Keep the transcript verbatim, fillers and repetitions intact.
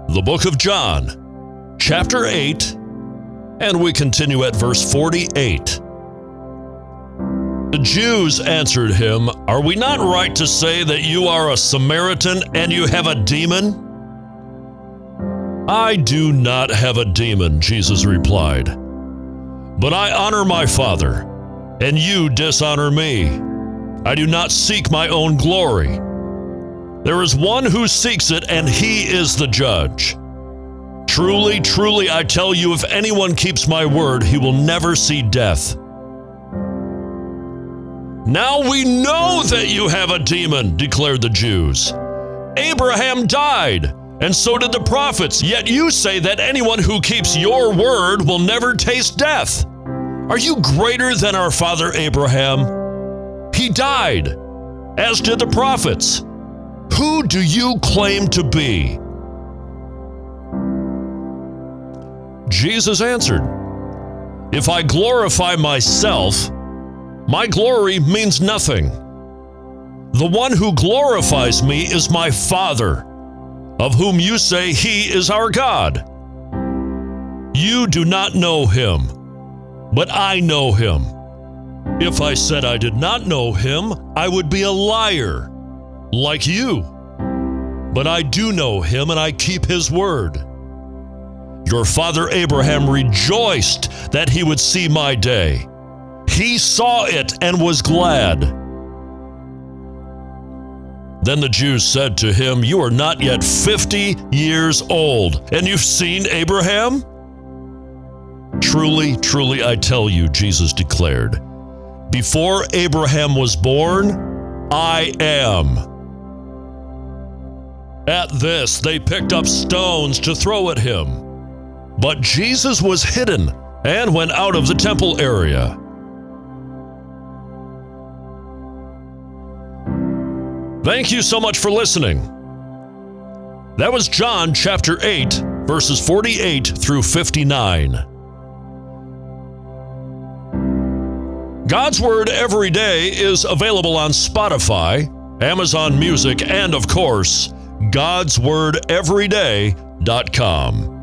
The book of John, chapter eight, and we continue at verse forty-eight. The Jews answered him, "Are we not right to say that you are a Samaritan and you have a demon?" "I do not have a demon," Jesus replied, "but I honor my Father, and you dishonor me. I do not seek my own glory. There is one who seeks it, and he is the judge. Truly, truly, I tell you, if anyone keeps my word, he will never see death." "Now we know that you have a demon," declared the Jews. "Abraham died, and so did the prophets, yet you say that anyone who keeps your word will never taste death. Are you greater than our father Abraham? He died, as did the prophets. Who do you claim to be?" Jesus answered, "If I glorify myself, my glory means nothing. The one who glorifies me is my Father, of whom you say he is our God. You do not know him, but I know him. If I said I did not know him, I would be a liar, like you. But I do know him, and I keep his word. Your father Abraham rejoiced that he would see my day. He saw it and was glad." Then the Jews said to him, "You are not yet fifty years old, and you've seen Abraham?" "Truly, truly, I tell you," Jesus declared, "before Abraham was born, I am." At this, they picked up stones to throw at him. But Jesus was hidden and went out of the temple area. Thank you so much for listening. That was John chapter eight, verses forty-eight through fifty-nine. God's Word Every Day is available on Spotify, Amazon Music, and of course, gods word every day dot com.